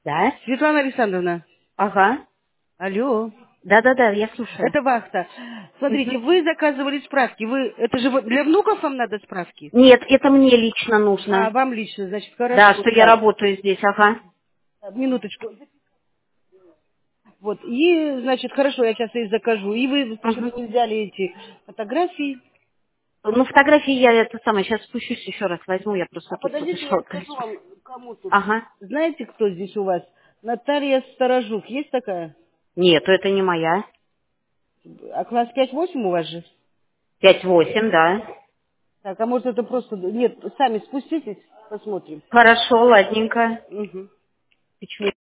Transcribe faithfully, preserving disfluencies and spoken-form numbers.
Да? Светлана Александровна, Ага. алло, Да-да-да, я слушаю. это вахта. Смотрите, Мгм. вы заказывали справки, вы, это же вот для внуков вам надо справки? Нет, это мне лично А, нужно. вам лично, значит, Да, хорошо, что я так, работаю здесь, ага. минуточку. Вот, и, значит, хорошо, я сейчас их закажу. И вы Мгм. почему не взяли эти фотографии? Ну, фотографии я это самое, сейчас спущусь еще раз возьму, я просто А тут подождите, подошла. я скажу вам, кому тут. Ага. Знаете, кто здесь у вас? Наталья Сторожук, есть такая? Нет, это не моя. А класс пять-восемь у вас же? Пять восемь, да. Так, а может это просто... Нет, сами спуститесь, посмотрим. Хорошо, ладненько. Угу. Почему